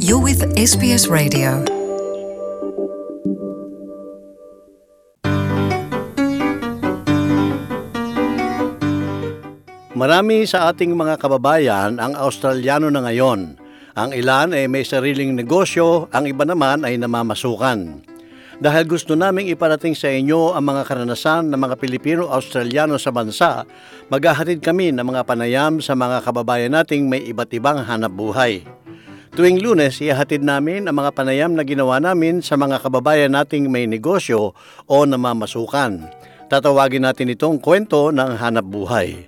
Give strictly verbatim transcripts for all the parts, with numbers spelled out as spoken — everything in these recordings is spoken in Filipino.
You're with S B S Radio. Marami sa ating mga kababayan ang Australiano na ngayon. Ang ilan ay may sariling negosyo, ang iba naman ay namamasukan. Dahil gusto naming iparating sa inyo ang mga karanasan ng mga Pilipino-Australiano sa bansa, maghahatid kami ng mga panayam sa mga kababayan nating may iba't ibang hanap buhay. Tuwing Lunes, ihahatid namin ang mga panayam na ginawa namin sa mga kababayan nating may negosyo o namamasukan. Tatawagin natin itong kwento ng hanap buhay.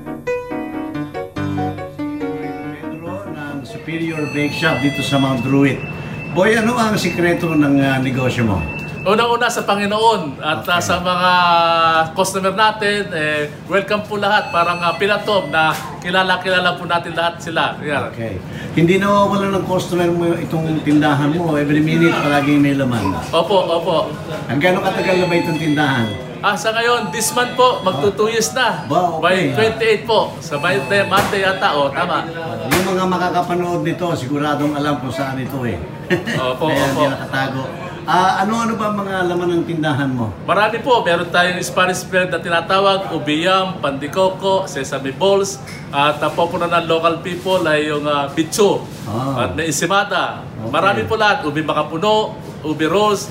Ng Superior Bake Shop dito sa Mount Druitt. Boy, ano ang sikreto ng uh, negosyo mo? Unang-una sa Panginoon at Okay. uh, sa mga customer natin, eh, welcome po lahat. Parang uh, pinatob na kilala-kilala po natin lahat sila. Yan. Okay. Hindi nawawala ng customer mo itong tindahan mo. Every minute, palaging may laman. Opo, opo. Hanggang katagal na ba itong tindahan? Ah, sa ngayon, this month po, magto two years na. Ba, okay. By twenty-eight po. Sa Monday, Monday yata, o, tama. Yung mga makakapanood nito, siguradong alam kung saan ito eh. Opo, Kaya opo. hindi nakatago. Ah, ano-ano ba mga laman ng tindahan mo? Marami po. Meron tayong Spanish bread na tinatawag, ubiyam, pandikoko, sesame balls, at uh, popular ng local people ay yung uh, bicho, Oh. at may isimada. Okay. Marami po lahat. Ubi makapuno, ubi rolls,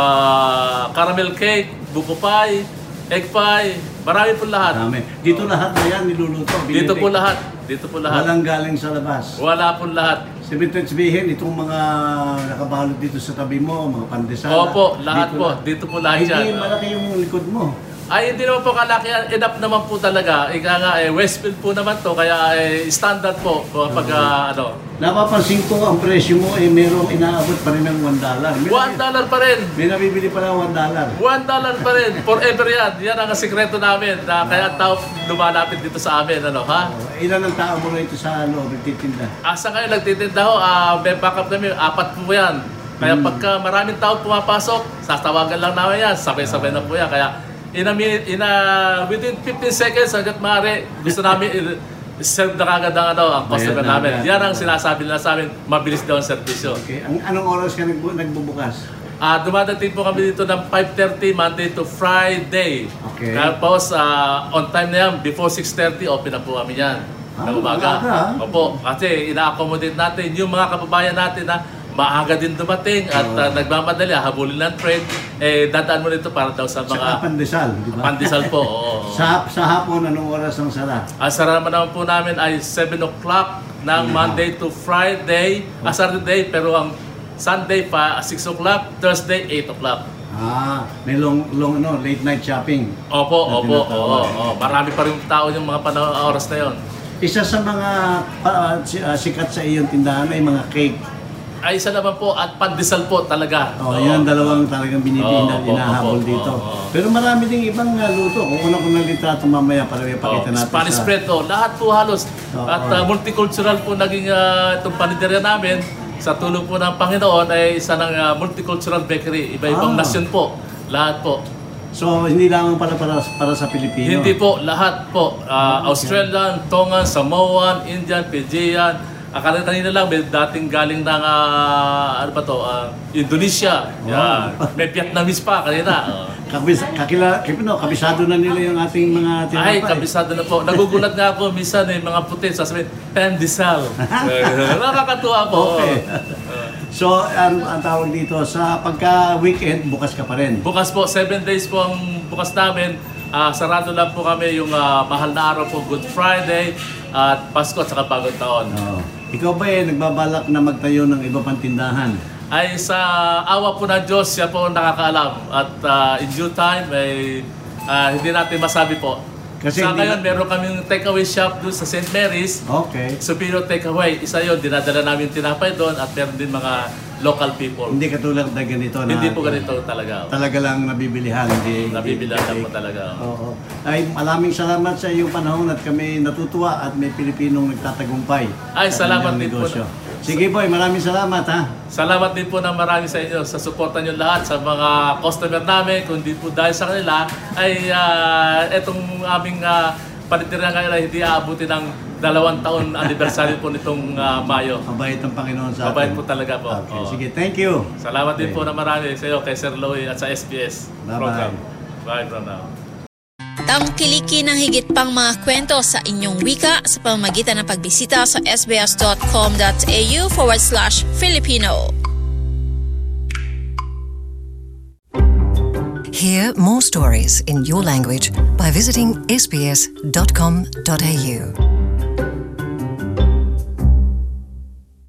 uh, caramel cake, buko pie, egg pie, marami po lahat. Dami. Dito lahat na yan niluluto. Dito po Binibig. lahat. Dito po lahat. Walang galing sa labas. Wala po lahat. Sabihin, itong mga nakabalot dito sa tabi mo, mga pandesal. Opo, lahat po. Dito po lahat Hindi yan. malaki yung likod mo. Ay, hindi naman po kalaki. Enough naman po talaga. Ika nga, eh, Westfield po naman to. Kaya eh, standard po kapag uh, ano. Napapansin ko ang presyo mo eh merong inaabot pa rin ng one dollar. May, One dollar pa rin. may nabibili pa ng one dollar. One dollar pa rin. Forever yan. Yan ang sikreto namin. Na kaya ang tao lumalapit dito sa amin. Ano, ha? Ilan ang tao mo rito sa loob nagtitinda? Asa kayo nagtitinda ho, ah, may backup namin, apat po yan. Kaya pagka maraming tao pumapasok, sasawagan lang namin yan, sabay-sabay na po yan. Kaya in a minute, in a, within fifteen seconds, hanggat maaari, gusto namin i- serve na kagad ang, ano, ang customer Ayan, namin. ayan. Yan ang sinasabi nila sa amin, mabilis daw ang servisyo. Okay. Ang, anong oras ka nagbu- nagbubukas? Ah, dumadating po kami dito ng five thirty Monday to Friday. Okay. Tapos ah, on time na yan, before six thirty, open na po kami yan. Ah, ng umaga. maaga, ah. Opo, kasi ina-accommodate natin yung mga kababayan natin na maaga din dumating at Oo. ah, nagmamadali, habulin ng trade, eh dadaan mo nito para daw sa Saka mga pandesal, di ba? pandesal po. Oo. Sa, sa hapon, anong oras ang sara? Ang sarama naman po namin ay seven o'clock ng Monday to Friday, ah, Saturday, pero ang Sunday pa six o'clock, Thursday eight o'clock. Ah, may long, long ano, late night shopping. Opo, Na opo, tinatawag. oo, oo. Marami pa rin tao yung mga panahon oras na yon. Isa sa mga pa, si- ah, sikat sa iyong tindahan ay mga cake. Ay, isa naman po at pandesal po talaga. Oh, Oo. yan dalawang talagang binibili na Oo, opo, inahabol opo, dito. oo. Pero marami ding ibang uh, luto. Kung una ko ng litrato mamaya para may pakita Oh, natin Spanish sa... bread to, lahat po halos. Oo. At uh, multicultural po naging uh, itong paniderya namin. Sa tulong po ng Panginoon ay isa ng uh, multicultural bakery. Iba-ibang Ah. nasyon po. Lahat po. So, hindi lang para, para, para sa Pilipino. Hindi po, lahat po. Uh, Australian, Tongan, Samoan, Indian, Fijian. Akala kanina lang, may dating galing ng, uh, ano ba to, uh, Indonesia. Yan. May Vietnamese pa kanina. Oh. Kabis, kakila, kapino, kabisado na nila yung ating mga tinapay. Ay, kabisado na po. Nagugulat nga ako, minsan eh, mga puti, sasabihin, pandesal. Nakakatuwa po. Okay. So, ang, ang tawag dito, sa pagka-weekend, bukas ka pa rin. Bukas po, seven days po ang bukas namin. Ah, sarado lang po kami yung ah, mahal na araw po, Good Friday, at Pasko at saka Bagong Taon. Oh. Ikaw ba eh, nagbabalak na magtayo ng iba pang tindahan? Ay sa awa po ng Diyos, siya po ang nakakaalam. At ah, in due time, ay ah, hindi natin masabi po. Kasi sa hindi ngayon, na- meron kaming takeaway shop doon sa Saint Mary's. Okay. Superior Takeaway. Isa yun, dinadala namin tinapay doon at meron din mga local people. Hindi katulad na ganito na... Hindi po ganito talaga. Talaga lang nabibilihan. Hindi, Nabibilang hindi- po talaga. Oo. Ay, maraming salamat sa iyong panahon at kami natutuwa at may Pilipinong nagtatagumpay. Ay, sa salamat kanyang din po. negosyo. Sige boy, maraming salamat ha. Salamat din po ng marami sa inyo sa suporta nyo lahat sa mga customer namin. Kung di po dahil sa kanila, ay uh, etong aming uh, panitirya ngayon ay hindi aabuti ng dalawang taon anniversary po nitong ah, Mayo. Mabait ang Panginoon sa Mabait atin. po talaga po. Okay, Oo. sige, thank you. Salamat din Okay. po na marami sa iyo, kay Sir Louie at sa S B S Bye-bye. program. Bye for now. Tangkilikin ng higit pang mga kwento sa inyong wika sa pamamagitan ng pagbisita sa sbs.com.au forward slash Filipino. Hear more stories in your language by visiting s b s dot com dot a u.